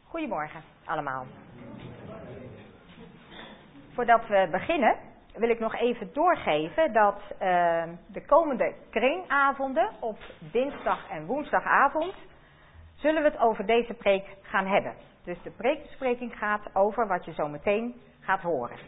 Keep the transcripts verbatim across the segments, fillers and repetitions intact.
Goedemorgen allemaal. Voordat we beginnen wil ik nog even doorgeven dat uh, de komende kringavonden op dinsdag en woensdagavond zullen we het over deze preek gaan hebben. Dus de preekbespreking gaat over wat je zo meteen gaat horen.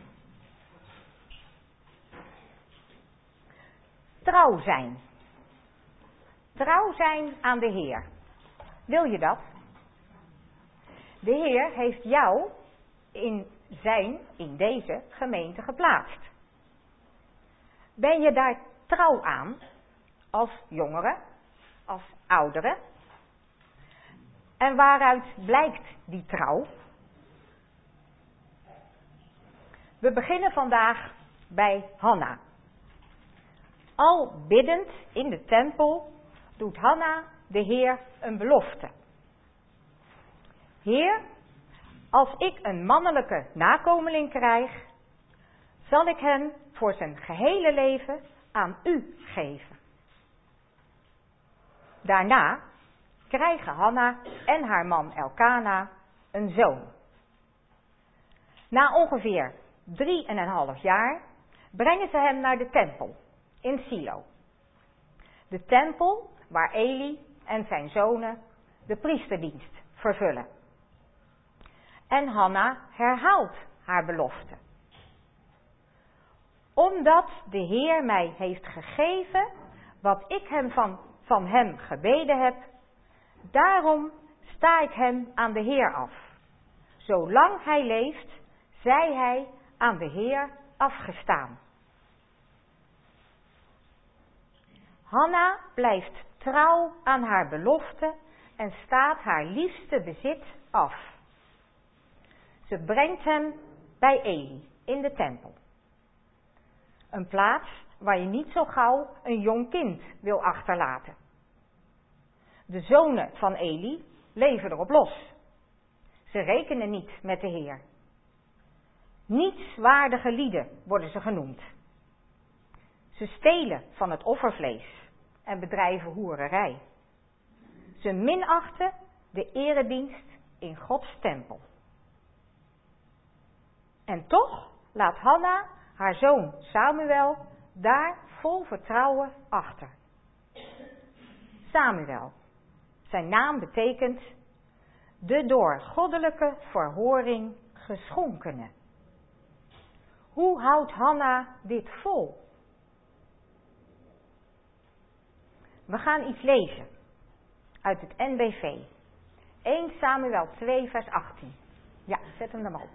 Trouw zijn. Trouw zijn aan de Heer. Wil je dat? De Heer heeft jou in zijn, in deze gemeente geplaatst. Ben je daar trouw aan, als jongere, als oudere? En waaruit blijkt die trouw? We beginnen vandaag bij Hanna. Al biddend in de tempel doet Hanna de Heer een belofte. Heer, als ik een mannelijke nakomeling krijg, zal ik hem voor zijn gehele leven aan u geven. Daarna krijgen Hanna en haar man Elkana een zoon. Na ongeveer drie en een half jaar brengen ze hem naar de tempel in Silo. De tempel waar Eli en zijn zonen de priesterdienst vervullen. En Hanna herhaalt haar belofte. Omdat de Heer mij heeft gegeven wat ik hem van, van hem gebeden heb, daarom sta ik hem aan de Heer af. Zolang hij leeft, zij hij aan de Heer afgestaan. Hanna blijft trouw aan haar belofte en staat haar liefste bezit af. Ze brengt hem bij Eli in de tempel. Een plaats waar je niet zo gauw een jong kind wil achterlaten. De zonen van Eli leven erop los. Ze rekenen niet met de Heer. Nietswaardige lieden worden ze genoemd. Ze stelen van het offervlees en bedrijven hoererij. Ze minachten de eredienst in Gods tempel. En toch laat Hanna haar zoon Samuel daar vol vertrouwen achter. Samuel, zijn naam betekent de door goddelijke verhoring geschonkene. Hoe houdt Hanna dit vol? We gaan iets lezen uit het N B V. eerste Samuel twee vers achttien. Ja, zet hem er maar op.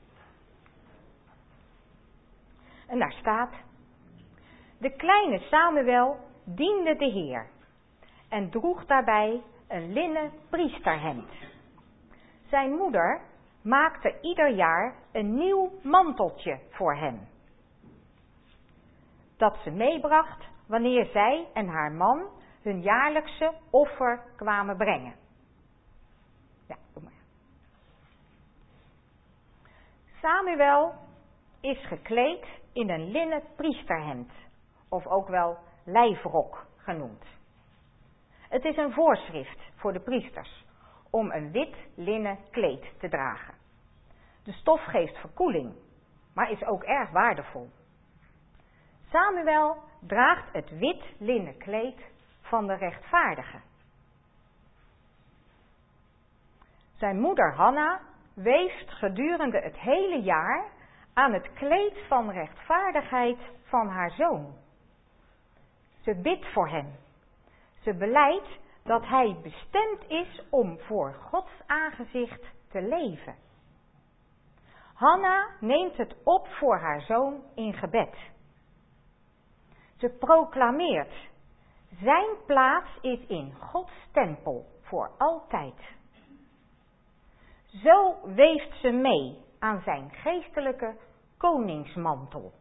En daar staat: de kleine Samuel diende de Heer en droeg daarbij een linnen priesterhemd. Zijn moeder maakte ieder jaar een nieuw manteltje voor hem, dat ze meebracht wanneer zij en haar man hun jaarlijkse offer kwamen brengen. Ja, doe maar. Samuel is gekleed in een linnen priesterhemd, of ook wel lijfrok genoemd. Het is een voorschrift voor de priesters om een wit linnen kleed te dragen. De stof geeft verkoeling, maar is ook erg waardevol. Samuel draagt het wit linnen kleed van de rechtvaardige. Zijn moeder Hanna weeft gedurende het hele jaar aan het kleed van rechtvaardigheid van haar zoon. Ze bidt voor hem. Ze belijdt dat hij bestemd is om voor Gods aangezicht te leven. Hanna neemt het op voor haar zoon in gebed. Ze proclameert: zijn plaats is in Gods tempel voor altijd. Zo weeft ze mee aan zijn geestelijke koningsmantel.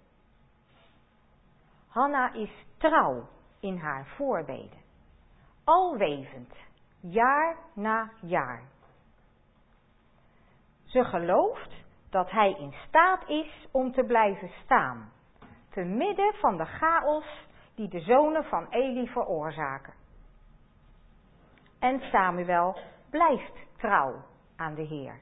Hanna is trouw in haar voorbeden, alwevend, jaar na jaar. Ze gelooft dat hij in staat is om te blijven staan, te midden van de chaos die de zonen van Eli veroorzaken. En Samuel blijft trouw aan de Heer.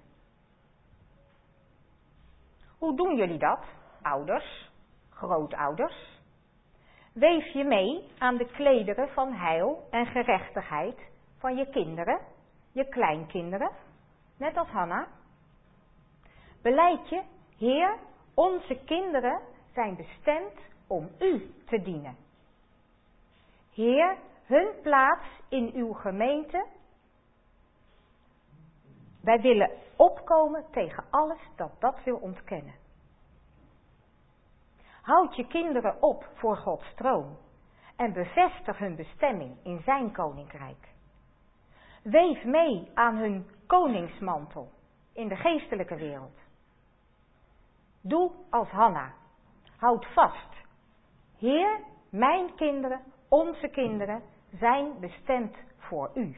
Hoe doen jullie dat, ouders, grootouders? Weef je mee aan de klederen van heil en gerechtigheid van je kinderen, je kleinkinderen, net als Hanna? Beleid je, Heer, onze kinderen zijn bestemd om u te dienen. Heer, hun plaats in uw gemeente. Wij willen opkomen tegen alles dat dat wil ontkennen. Houd je kinderen op voor Gods troon en bevestig hun bestemming in zijn koninkrijk. Weef mee aan hun koningsmantel in de geestelijke wereld. Doe als Hanna. Houd vast. Heer, mijn kinderen, onze kinderen zijn bestemd voor u.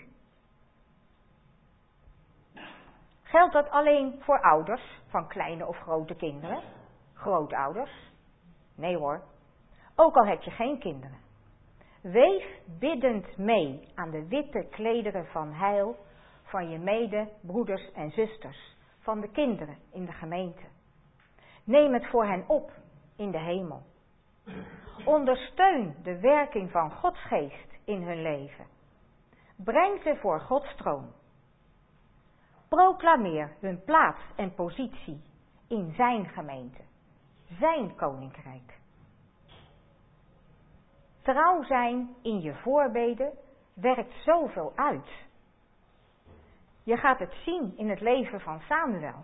Geldt dat alleen voor ouders van kleine of grote kinderen? Grootouders? Nee hoor, ook al heb je geen kinderen. Weef biddend mee aan de witte klederen van heil van je medebroeders en zusters, van de kinderen in de gemeente. Neem het voor hen op in de hemel. Ondersteun de werking van Gods geest in hun leven. Breng ze voor Gods troon. Proclameer hun plaats en positie in zijn gemeente, zijn koninkrijk. Trouw zijn in je voorbeden werkt zoveel uit. Je gaat het zien in het leven van Samuel.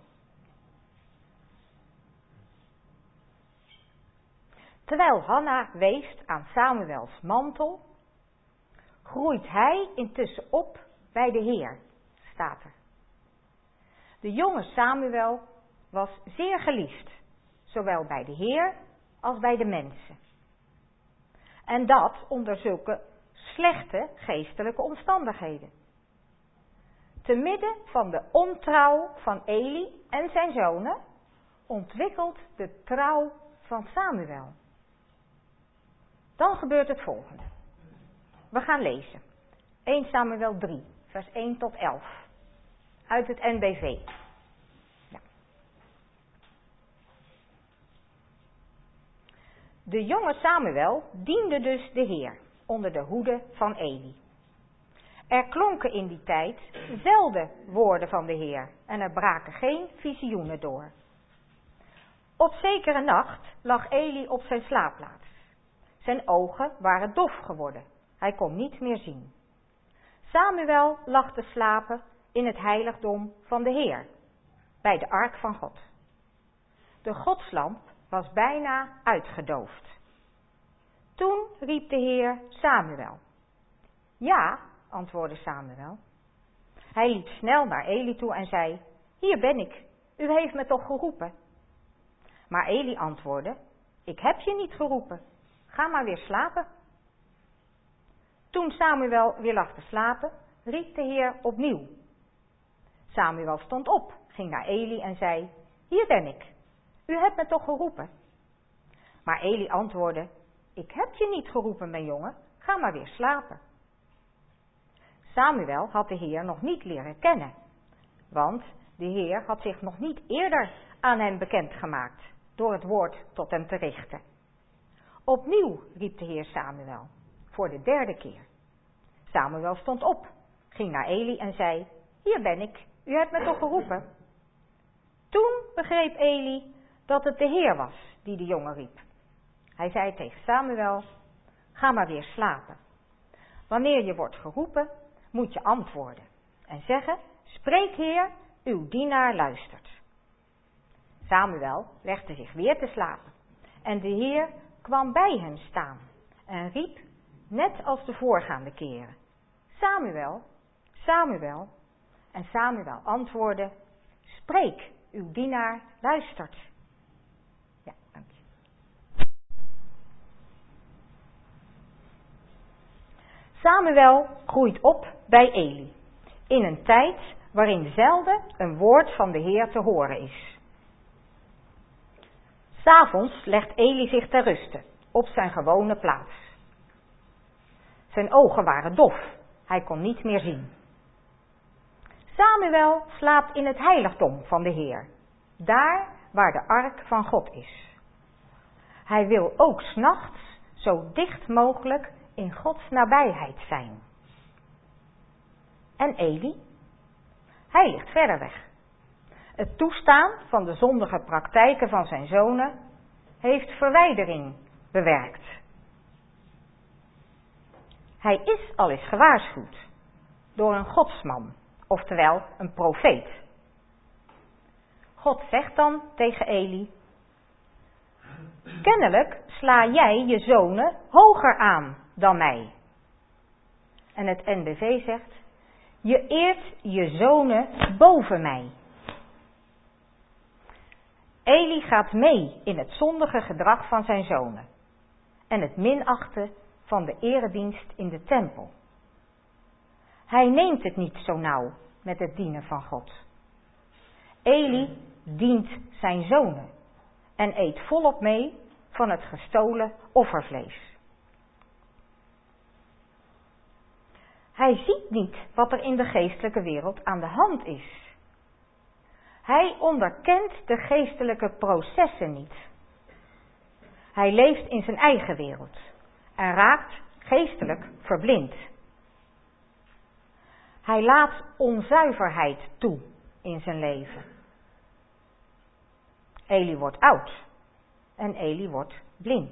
Terwijl Hanna weeft aan Samuels mantel, groeit hij intussen op bij de Heer, staat er. De jonge Samuel was zeer geliefd, zowel bij de Heer als bij de mensen. En dat onder zulke slechte geestelijke omstandigheden. Te midden van de ontrouw van Eli en zijn zonen ontwikkelt de trouw van Samuel. Dan gebeurt het volgende. We gaan lezen. eerste Samuel drie, vers één tot elf. Uit het N B V. Ja. De jonge Samuel diende dus de Heer onder de hoede van Eli. Er klonken in die tijd zelden woorden van de Heer en er braken geen visioenen door. Op zekere nacht lag Eli op zijn slaapplaats. Zijn ogen waren dof geworden. Hij kon niet meer zien. Samuel lag te slapen in het heiligdom van de Heer, bij de ark van God. De godslamp was bijna uitgedoofd. Toen riep de Heer Samuel. Ja, antwoordde Samuel. Hij liep snel naar Eli toe en zei, hier ben ik, u heeft me toch geroepen? Maar Eli antwoordde, ik heb je niet geroepen, ga maar weer slapen. Toen Samuel weer lag te slapen, riep de Heer opnieuw. Samuel stond op, ging naar Eli en zei, hier ben ik, u hebt me toch geroepen? Maar Eli antwoordde, ik heb je niet geroepen, mijn jongen, ga maar weer slapen. Samuel had de Heer nog niet leren kennen, want de Heer had zich nog niet eerder aan hem bekendgemaakt door het woord tot hem te richten. Opnieuw riep de Heer Samuel, voor de derde keer. Samuel stond op, ging naar Eli en zei, hier ben ik, u hebt me toch geroepen? Toen begreep Eli dat het de Heer was die de jongen riep. Hij zei tegen Samuel, ga maar weer slapen. Wanneer je wordt geroepen, moet je antwoorden en zeggen, spreek Heer, uw dienaar luistert. Samuel legde zich weer te slapen en de Heer kwam bij hem staan en riep, net als de voorgaande keren, Samuel, Samuel. En Samuel antwoordde, spreek, uw dienaar luistert. Ja, dank je. Samuel groeit op bij Eli, in een tijd waarin zelden een woord van de Heer te horen is. 'S Avonds legt Eli zich ter ruste, op zijn gewone plaats. Zijn ogen waren dof, hij kon niet meer zien. Samuel slaapt in het heiligdom van de Heer, daar waar de ark van God is. Hij wil ook 's nachts zo dicht mogelijk in Gods nabijheid zijn. En Eli? Hij ligt verder weg. Het toestaan van de zondige praktijken van zijn zonen heeft verwijdering bewerkt. Hij is al eens gewaarschuwd door een godsman, oftewel een profeet. God zegt dan tegen Eli: kennelijk sla jij je zonen hoger aan dan mij. En het N B V zegt: je eert je zonen boven mij. Eli gaat mee in het zondige gedrag van zijn zonen en het minachten van de eredienst in de tempel. Hij neemt het niet zo nauw met het dienen van God. Eli dient zijn zonen en eet volop mee van het gestolen offervlees. Hij ziet niet wat er in de geestelijke wereld aan de hand is. Hij onderkent de geestelijke processen niet. Hij leeft in zijn eigen wereld en raakt geestelijk verblind. Hij laat onzuiverheid toe in zijn leven. Eli wordt oud en Eli wordt blind.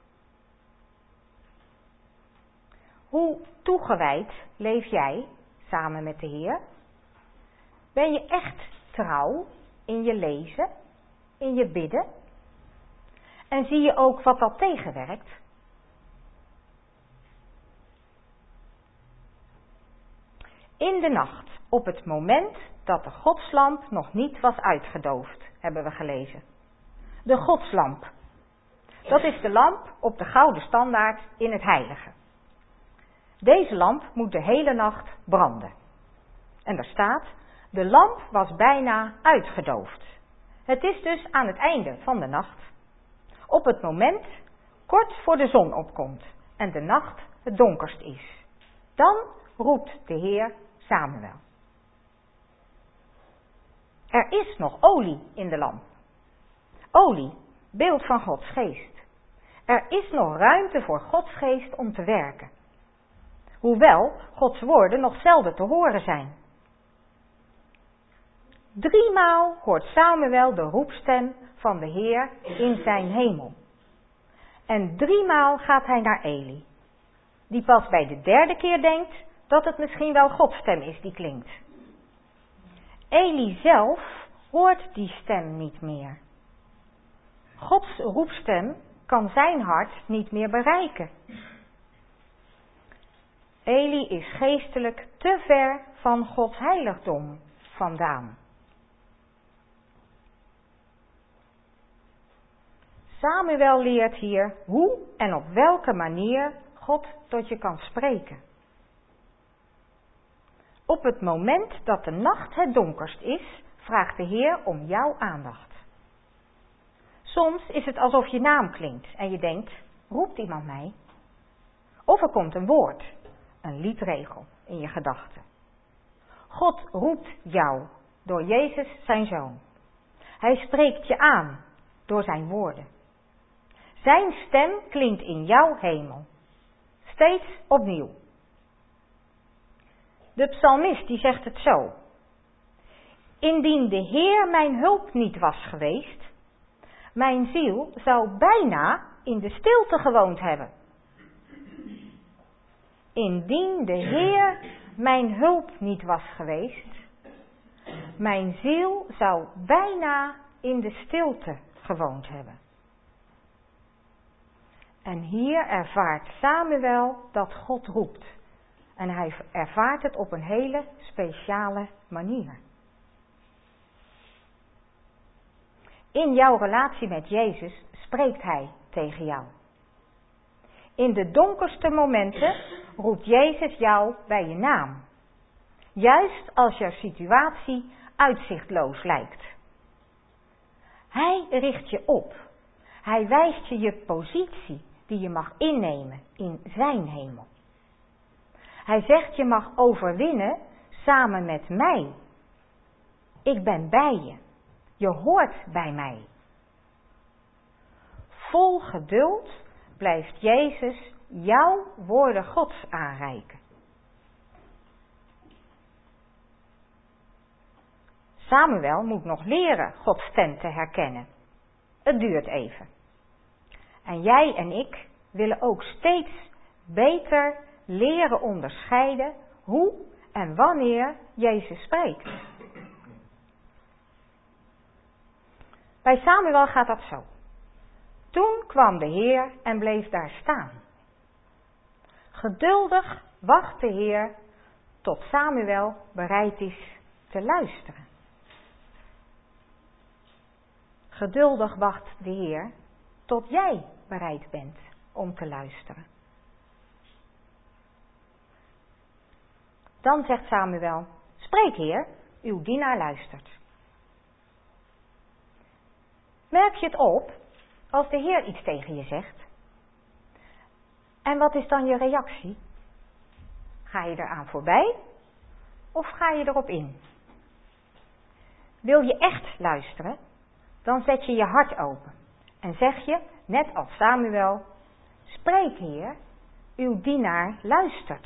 Hoe toegewijd leef jij samen met de Heer? Ben je echt trouw in je lezen, in je bidden? En zie je ook wat dat tegenwerkt? In de nacht, op het moment dat de godslamp nog niet was uitgedoofd, hebben we gelezen. De godslamp. Dat is de lamp op de gouden standaard in het heilige. Deze lamp moet de hele nacht branden. En daar staat: de lamp was bijna uitgedoofd. Het is dus aan het einde van de nacht. Op het moment, kort voor de zon opkomt en de nacht het donkerst is. Dan roept de Heer Samuel. Er is nog olie in de lamp. Olie, beeld van Gods geest. Er is nog ruimte voor Gods geest om te werken. Hoewel Gods woorden nog zelden te horen zijn. Driemaal hoort Samuel de roepstem van de Heer in zijn hemel. En driemaal gaat hij naar Eli, die pas bij de derde keer denkt dat het misschien wel Gods stem is die klinkt. Eli zelf hoort die stem niet meer. Gods roepstem kan zijn hart niet meer bereiken. Eli is geestelijk te ver van Gods heiligdom vandaan. Samuel leert hier hoe en op welke manier God tot je kan spreken. Op het moment dat de nacht het donkerst is, vraagt de Heer om jouw aandacht. Soms is het alsof je naam klinkt en je denkt: roept iemand mij? Of er komt een woord, een liedregel in je gedachten. God roept jou door Jezus zijn Zoon. Hij spreekt je aan door zijn woorden. Zijn stem klinkt in jouw hemel. Steeds opnieuw. De psalmist die zegt het zo: indien de Heer mijn hulp niet was geweest, mijn ziel zou bijna in de stilte gewoond hebben. Indien de Heer mijn hulp niet was geweest, mijn ziel zou bijna in de stilte gewoond hebben. En hier ervaart Samuel dat God roept. En hij ervaart het op een hele speciale manier. In jouw relatie met Jezus spreekt hij tegen jou. In de donkerste momenten roept Jezus jou bij je naam. Juist als jouw situatie uitzichtloos lijkt. Hij richt je op. Hij wijst je je positie die je mag innemen in zijn hemel. Hij zegt je mag overwinnen samen met mij ik ben bij je. Je hoort bij mij. Vol geduld blijft Jezus jouw woorden Gods aanreiken. Samuel moet nog leren Gods stem te herkennen. Het duurt even. En jij en ik willen ook steeds beter leren onderscheiden hoe en wanneer Jezus spreekt. Bij Samuel gaat dat zo. Toen kwam de Heer en bleef daar staan. Geduldig wacht de Heer tot Samuel bereid is te luisteren. Geduldig wacht de Heer tot jij bereid bent om te luisteren. Dan zegt Samuel, spreek Heer, uw dienaar luistert. Merk je het op als de Heer iets tegen je zegt? En wat is dan je reactie? Ga je eraan voorbij of ga je erop in? Wil je echt luisteren? Dan zet je je hart open en zeg je, net als Samuel, spreek Heer, uw dienaar luistert.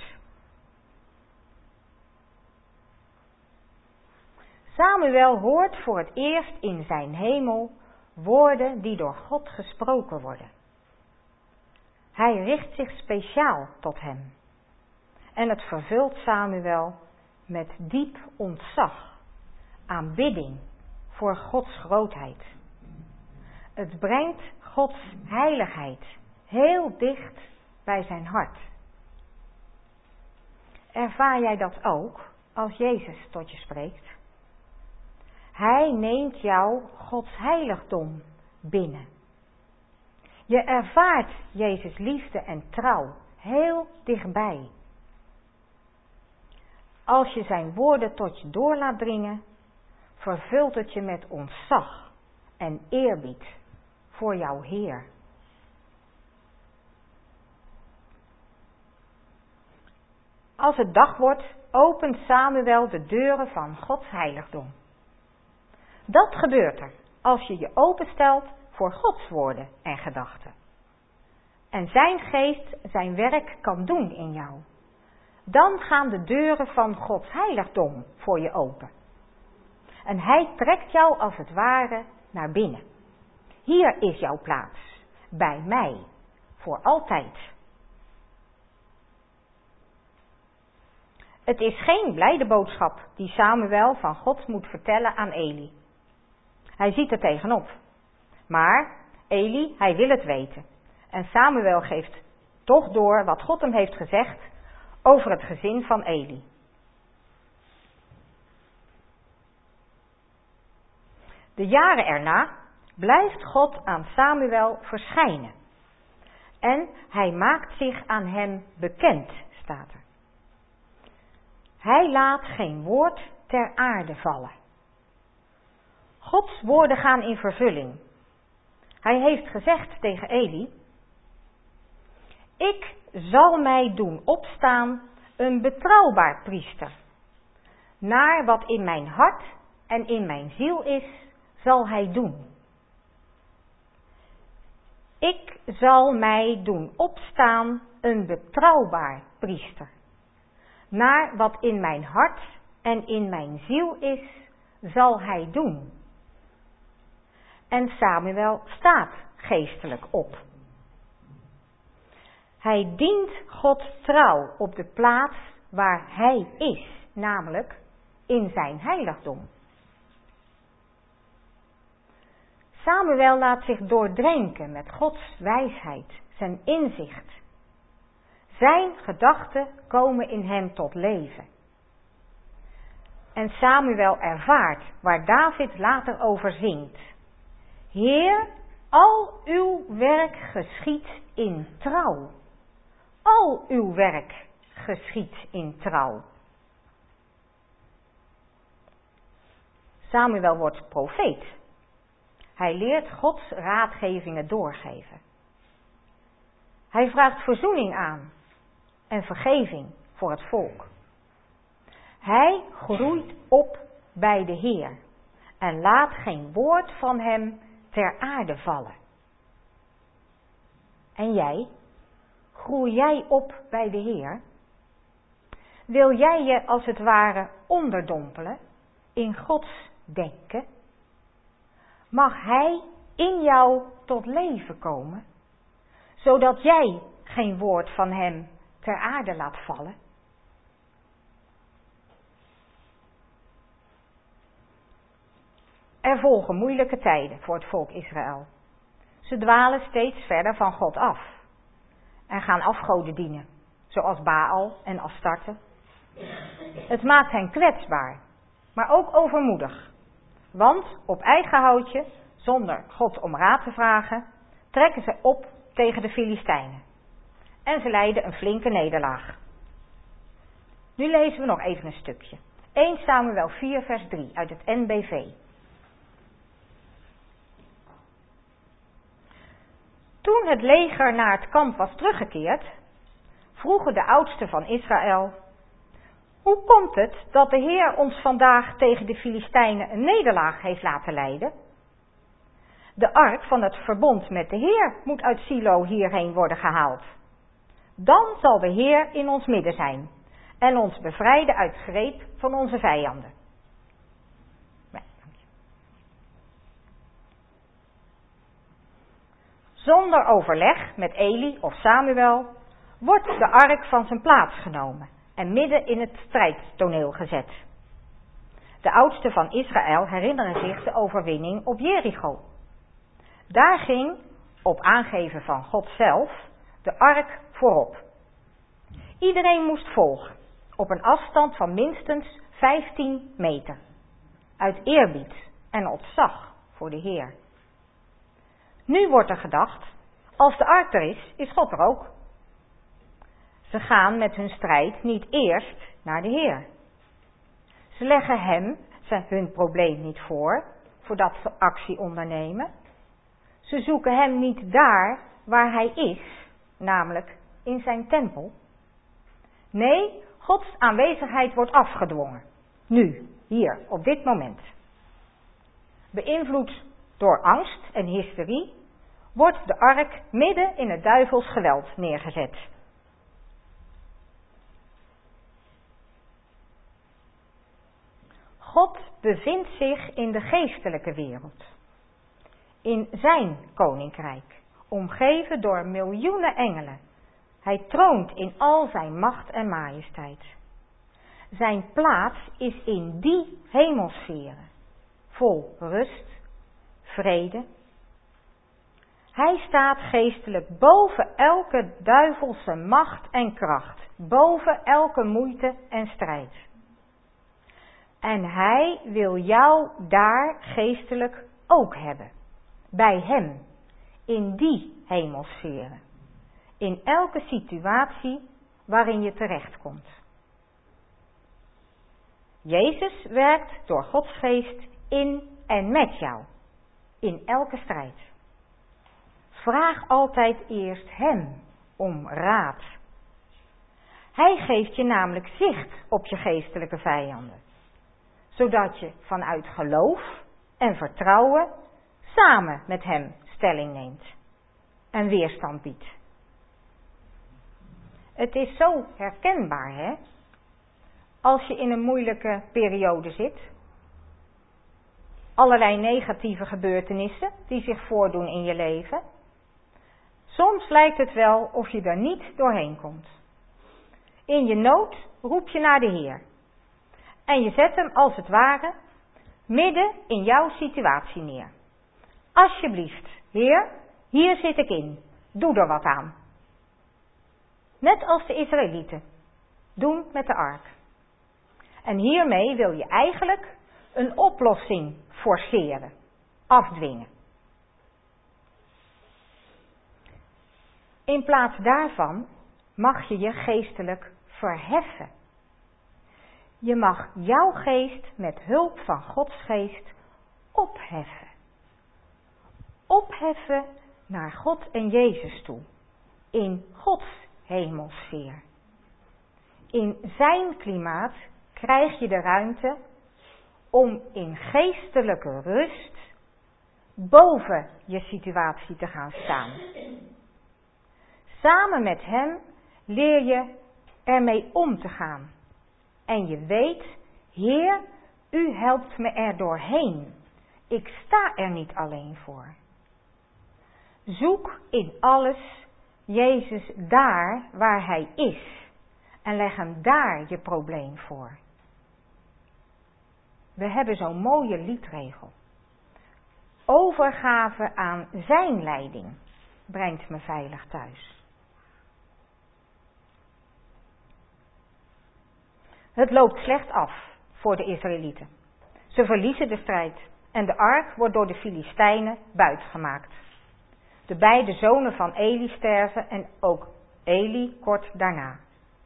Samuel hoort voor het eerst in zijn hemel woorden die door God gesproken worden. Hij richt zich speciaal tot hem. En het vervult Samuel met diep ontzag, aanbidding voor Gods grootheid. Het brengt Gods heiligheid heel dicht bij zijn hart. Ervaar jij dat ook als Jezus tot je spreekt? Hij neemt jou Gods heiligdom binnen. Je ervaart Jezus' liefde en trouw heel dichtbij. Als je zijn woorden tot je door laat dringen, vervult het je met ontzag en eerbied voor jouw Heer. Als het dag wordt, opent Samuel de deuren van Gods heiligdom. Dat gebeurt er als je je openstelt voor Gods woorden en gedachten. En zijn geest zijn werk kan doen in jou. Dan gaan de deuren van Gods heiligdom voor je open. En hij trekt jou als het ware naar binnen. Hier is jouw plaats, bij mij, voor altijd. Het is geen blijde boodschap die Samuel van God moet vertellen aan Eli. Hij ziet er tegenop. Maar Eli, hij wil het weten. En Samuel geeft toch door wat God hem heeft gezegd over het gezin van Eli. De jaren erna blijft God aan Samuel verschijnen. En hij maakt zich aan hem bekend, staat er. Hij laat geen woord ter aarde vallen. Gods woorden gaan in vervulling. Hij heeft gezegd tegen Eli: ik zal mij doen opstaan een betrouwbaar priester. Naar wat in mijn hart en in mijn ziel is, zal hij doen. Ik zal mij doen opstaan een betrouwbaar priester. Naar wat in mijn hart en in mijn ziel is, zal hij doen. En Samuel staat geestelijk op. Hij dient God trouw op de plaats waar hij is, namelijk in zijn heiligdom. Samuel laat zich doordrenken met Gods wijsheid, zijn inzicht. Zijn gedachten komen in hem tot leven. En Samuel ervaart waar David later over zingt: Heer, al uw werk geschiedt in trouw. Al uw werk geschiedt in trouw. Samuel wordt profeet. Hij leert Gods raadgevingen doorgeven. Hij vraagt verzoening aan en vergeving voor het volk. Hij groeit op bij de Heer. en laat geen woord van hem ter aarde vallen. En jij, groei jij op bij de Heer? Wil jij je als het ware onderdompelen in Gods denken? Mag Hij in jou tot leven komen, zodat jij geen woord van Hem ter aarde laat vallen? Er volgen moeilijke tijden voor het volk Israël. Ze dwalen steeds verder van God af en gaan afgoden dienen, zoals Baal en Astarte. Het maakt hen kwetsbaar, maar ook overmoedig. Want op eigen houtje, zonder God om raad te vragen, trekken ze op tegen de Filistijnen. En ze lijden een flinke nederlaag. Nu lezen we nog even een stukje. Eerste Samuel vier vers drie uit het N B V. Toen het leger naar het kamp was teruggekeerd, vroegen de oudsten van Israël: hoe komt het dat de Heer ons vandaag tegen de Filistijnen een nederlaag heeft laten lijden? De ark van het verbond met de Heer moet uit Silo hierheen worden gehaald. Dan zal de Heer in ons midden zijn en ons bevrijden uit greep van onze vijanden. Zonder overleg met Eli of Samuel wordt de ark van zijn plaats genomen en midden in het strijdtoneel gezet. De oudsten van Israël herinneren zich de overwinning op Jericho. Daar ging, op aangeven van God zelf, de ark voorop. Iedereen moest volgen, op een afstand van minstens vijftien meter. Uit eerbied en ontzag voor de Heer. Nu wordt er gedacht, als de ark er is, is God er ook. Ze gaan met hun strijd niet eerst naar de Heer. Ze leggen hem hun probleem niet voor, voordat ze actie ondernemen. Ze zoeken hem niet daar waar hij is, namelijk in zijn tempel. Nee, Gods aanwezigheid wordt afgedwongen. Nu, hier, op dit moment. Beïnvloed door angst en hysterie wordt de ark midden in het duivels geweld neergezet. God bevindt zich in de geestelijke wereld. In zijn koninkrijk, omgeven door miljoenen engelen. Hij troont in al zijn macht en majesteit. Zijn plaats is in die hemelsferen, vol rust, vrede. Hij staat geestelijk boven elke duivelse macht en kracht, boven elke moeite en strijd. En hij wil jou daar geestelijk ook hebben, bij hem, in die hemelsferen, in elke situatie waarin je terechtkomt. Jezus werkt door Gods geest in en met jou, in elke strijd. Vraag altijd eerst hem om raad. Hij geeft je namelijk zicht op je geestelijke vijanden, zodat je vanuit geloof en vertrouwen samen met hem stelling neemt en weerstand biedt. Het is zo herkenbaar, hè? Als je in een moeilijke periode zit. Allerlei negatieve gebeurtenissen die zich voordoen in je leven. Soms lijkt het wel of je er niet doorheen komt. In je nood roep je naar de Heer. En je zet hem als het ware midden in jouw situatie neer. Alsjeblieft, Heer, hier zit ik in. Doe er wat aan. Net als de Israëlieten doen met de ark. En hiermee wil je eigenlijk een oplossing forceren, afdwingen. In plaats daarvan mag je je geestelijk verheffen. Je mag jouw geest met hulp van Gods geest opheffen. Opheffen naar God en Jezus toe, in Gods hemelsfeer. In zijn klimaat krijg je de ruimte om in geestelijke rust boven je situatie te gaan staan. Samen met hem leer je ermee om te gaan. En je weet, Heer, u helpt me er doorheen. Ik sta er niet alleen voor. Zoek in alles Jezus daar waar hij is. En leg hem daar je probleem voor. We hebben zo'n mooie liedregel. Overgave aan zijn leiding brengt me veilig thuis. Het loopt slecht af voor de Israëlieten. Ze verliezen de strijd en de ark wordt door de Filistijnen buitgemaakt. De beide zonen van Eli sterven en ook Eli kort daarna.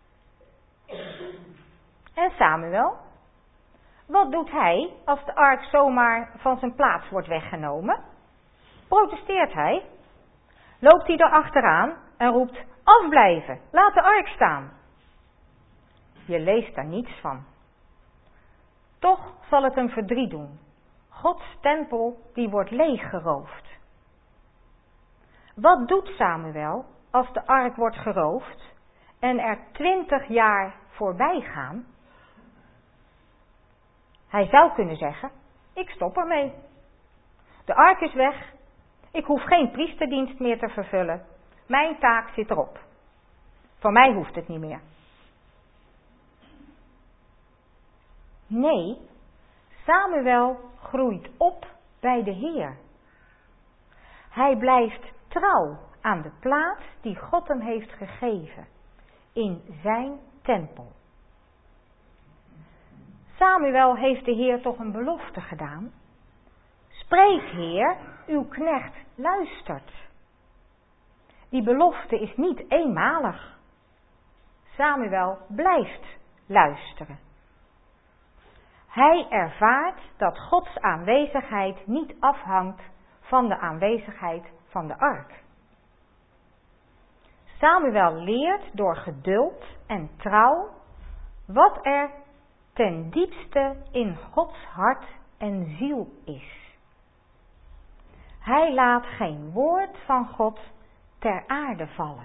En Samuel? Wat doet hij als de ark zomaar van zijn plaats wordt weggenomen? Protesteert hij? Loopt hij er achteraan en roept, afblijven, laat de ark staan. Je leest daar niets van. Toch zal het hem verdriet doen. Gods tempel die wordt leeggeroofd. Wat doet Samuel als de ark wordt geroofd en er twintig jaar voorbij gaan? Hij zou kunnen zeggen, ik stop ermee. De ark is weg. Ik hoef geen priesterdienst meer te vervullen. Mijn taak zit erop. Voor mij hoeft het niet meer. Nee, Samuel groeit op bij de Heer. Hij blijft trouw aan de plaats die God hem heeft gegeven. In zijn tempel. Samuel heeft de Heer toch een belofte gedaan. Spreek, Heer, uw knecht luistert. Die belofte is niet eenmalig. Samuel blijft luisteren. Hij ervaart dat Gods aanwezigheid niet afhangt van de aanwezigheid van de ark. Samuel leert door geduld en trouw wat er ten diepste in Gods hart en ziel is. Hij laat geen woord van God ter aarde vallen.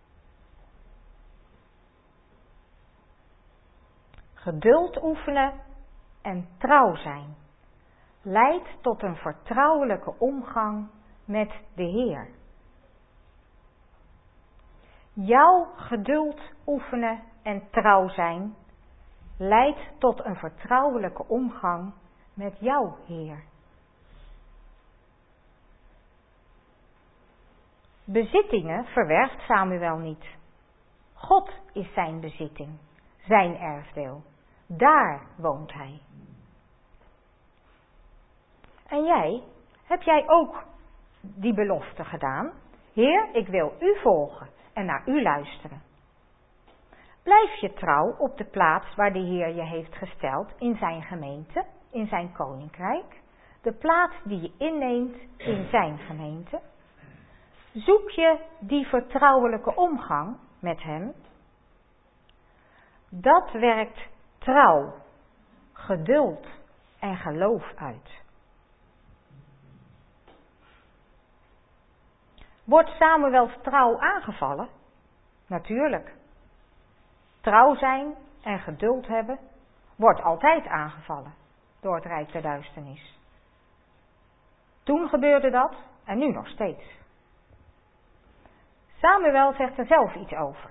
Geduld oefenen en trouw zijn leidt tot een vertrouwelijke omgang met de Heer. Jouw geduld oefenen en trouw zijn leidt tot een vertrouwelijke omgang met jouw Heer. Bezittingen verwerft Samuel niet. God is zijn bezitting, zijn erfdeel. Daar woont hij. En jij, heb jij ook die belofte gedaan? Heer, ik wil u volgen en naar u luisteren. Blijf je trouw op de plaats waar de Heer je heeft gesteld in zijn gemeente, in zijn koninkrijk. De plaats die je inneemt in zijn gemeente. Zoek je die vertrouwelijke omgang met hem. Dat werkt trouw, geduld en geloof uit. Wordt Samuels trouw aangevallen? Natuurlijk. Trouw zijn en geduld hebben wordt altijd aangevallen door het rijk der duisternis. Toen gebeurde dat en nu nog steeds. Samuel zegt er zelf iets over.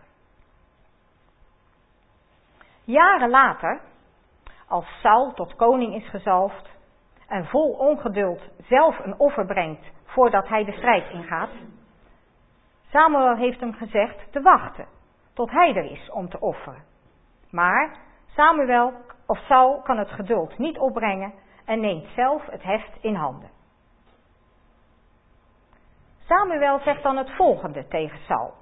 Jaren later, als Saul tot koning is gezalfd en vol ongeduld zelf een offer brengt voordat hij de strijd ingaat, Samuel heeft hem gezegd te wachten tot hij er is om te offeren. Maar Samuel of Saul kan het geduld niet opbrengen en neemt zelf het heft in handen. Samuel zegt dan het volgende tegen Saul.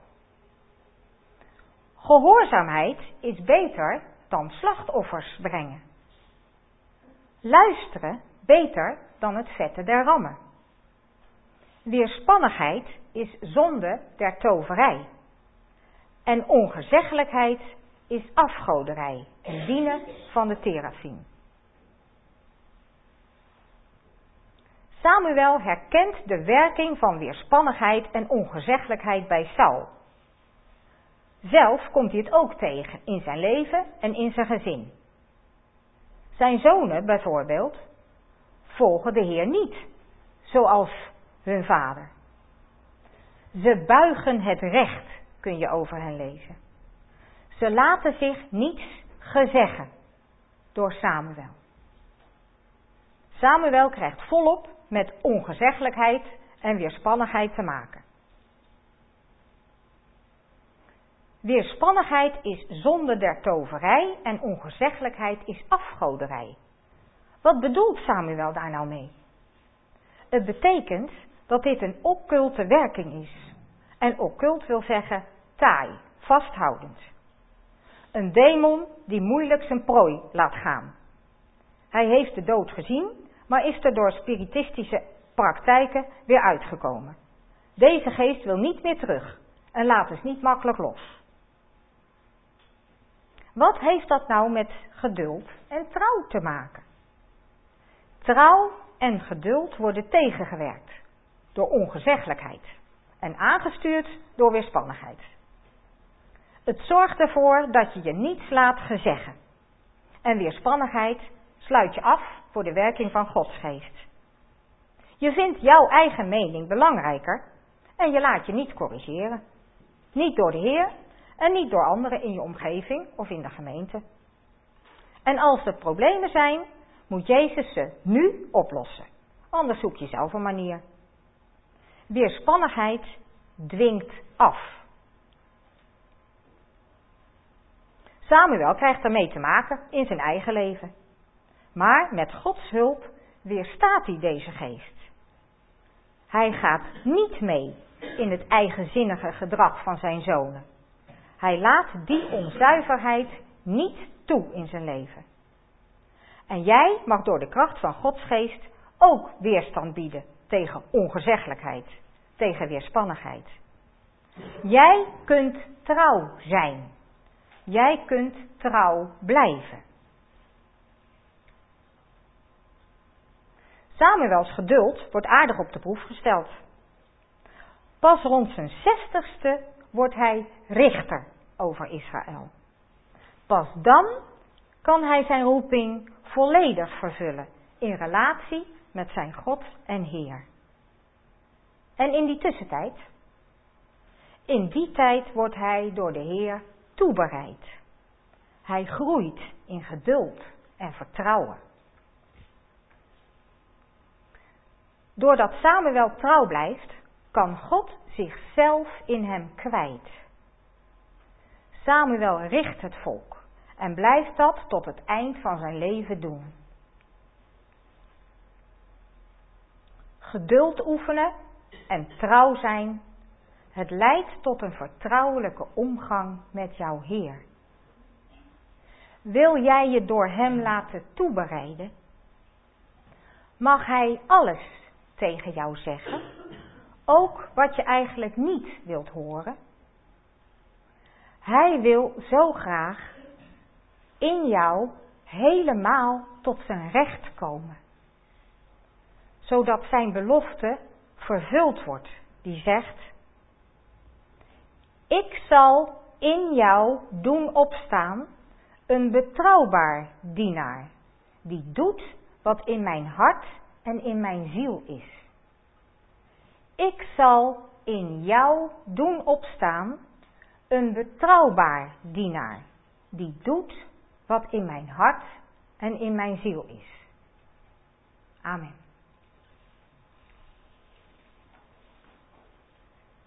Gehoorzaamheid is beter dan slachtoffers brengen. Luisteren beter dan het vetten der rammen. Weerspannigheid is zonde der toverij. En ongezeggelijkheid is afgoderij en dienen van de terafim. Samuel herkent de werking van weerspannigheid en ongezeggelijkheid bij Saul. Zelf komt hij het ook tegen in zijn leven en in zijn gezin. Zijn zonen bijvoorbeeld volgen de Heer niet, zoals hun vader. Ze buigen het recht, kun je over hen lezen. Ze laten zich niets gezeggen door Samuel. Samuel krijgt volop met ongezeggelijkheid en weerspannigheid te maken. Weerspannigheid is zonde der toverij en ongezeggelijkheid is afgoderij. Wat bedoelt Samuel daar nou mee? Het betekent dat dit een occulte werking is. En occult wil zeggen taai, vasthoudend. Een demon die moeilijk zijn prooi laat gaan. Hij heeft de dood gezien, maar is er door spiritistische praktijken weer uitgekomen. Deze geest wil niet meer terug en laat dus niet makkelijk los. Wat heeft dat nou met geduld en trouw te maken? Trouw en geduld worden tegengewerkt door ongezeggelijkheid en aangestuurd door weerspannigheid. Het zorgt ervoor dat je je niets laat gezeggen. En weerspannigheid sluit je af voor de werking van Gods geest. Je vindt jouw eigen mening belangrijker en je laat je niet corrigeren. Niet door de Heer en niet door anderen in je omgeving of in de gemeente. En als er problemen zijn, moet Jezus ze nu oplossen. Anders zoek je zelf een manier. Weerspannigheid dwingt af. Samuel krijgt ermee te maken in zijn eigen leven. Maar met Gods hulp weerstaat hij deze geest. Hij gaat niet mee in het eigenzinnige gedrag van zijn zonen. Hij laat die onzuiverheid niet toe in zijn leven. En jij mag door de kracht van Gods geest ook weerstand bieden tegen ongezeggelijkheid, tegen weerspannigheid. Jij kunt trouw zijn. Jij kunt trouw blijven. Samuels geduld wordt aardig op de proef gesteld. Pas rond zijn zestigste wordt hij richter over Israël. Pas dan kan hij zijn roeping volledig vervullen in relatie met zijn God en Heer. En in die tussentijd, in die tijd wordt hij door de Heer toebereid. Hij groeit in geduld en vertrouwen. Doordat Samuel trouw blijft, kan God zichzelf in hem kwijt. Samuel richt het volk en blijft dat tot het eind van zijn leven doen. Geduld oefenen en trouw zijn, het leidt tot een vertrouwelijke omgang met jouw Heer. Wil jij je door hem laten toebereiden? Mag hij alles tegen jou zeggen, ook wat je eigenlijk niet wilt horen? Hij wil zo graag in jou helemaal tot zijn recht komen, zodat zijn belofte vervuld wordt, die zegt: ik zal in jou doen opstaan een betrouwbaar dienaar, die doet wat in mijn hart en in mijn ziel is. Ik zal in jou doen opstaan een betrouwbaar dienaar, die doet wat in mijn hart en in mijn ziel is. Amen.